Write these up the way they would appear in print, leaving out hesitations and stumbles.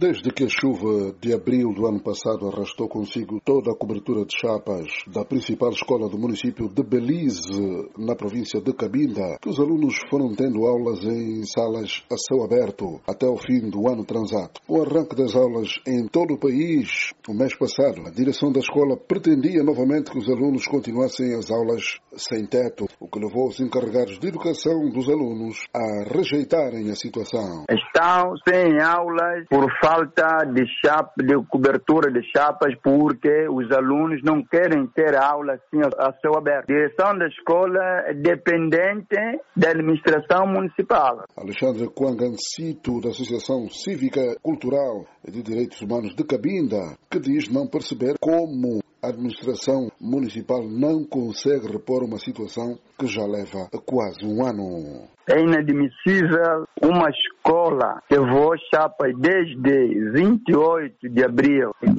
Desde que a chuva de abril do ano passado arrastou consigo toda a cobertura de chapas da principal escola do município de Belize, na província de Cabinda, que os alunos foram tendo aulas em salas a céu aberto até o fim do ano transato. O arranque das aulas em todo o país, o mês passado, a direção da escola pretendia novamente que os alunos continuassem as aulas sem teto, o que levou os encarregados de educação dos alunos a rejeitarem a situação. Estão sem aulas por falta de cobertura de chapas, porque os alunos não querem ter aula assim a céu aberto. A direção da escola é dependente da administração municipal. Alexandre Kwangancito, da Associação Cívica Cultural e de Direitos Humanos de Cabinda, que diz não perceber como a administração municipal não consegue repor uma situação que já leva quase um ano. É inadmissível uma escola que voou chapas desde 28 de abril de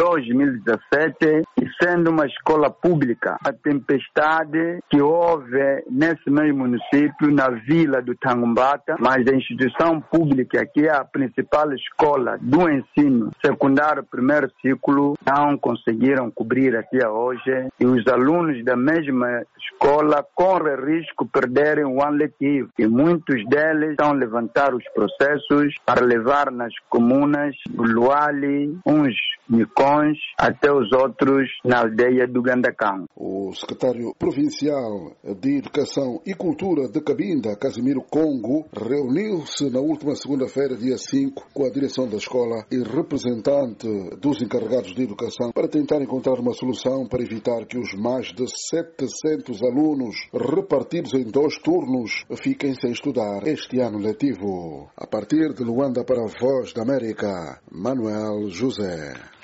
2017 e sendo uma escola pública. A tempestade que houve nesse mesmo município, na vila do Tangumbata, mas a instituição pública, que é a principal escola do ensino secundário primeiro ciclo, não conseguiram cobrir até hoje, e os alunos da mesma escola correm risco de perderem o ano letivo. E muitos deles estão a levantar os processos para levar nas comunas Luali, uns Micões, até os outros na aldeia do Gandacão. O secretário provincial de Educação e Cultura de Cabinda, Casimiro Congo, reuniu-se na última segunda-feira, dia 5, com a direção da escola e representante dos encarregados de educação para tentar encontrar uma solução para evitar que os mais de 700 alunos repartidos em 2 turnos fiquem sem estudar este ano letivo. A partir de Luanda para a Voz da América, Manuel José.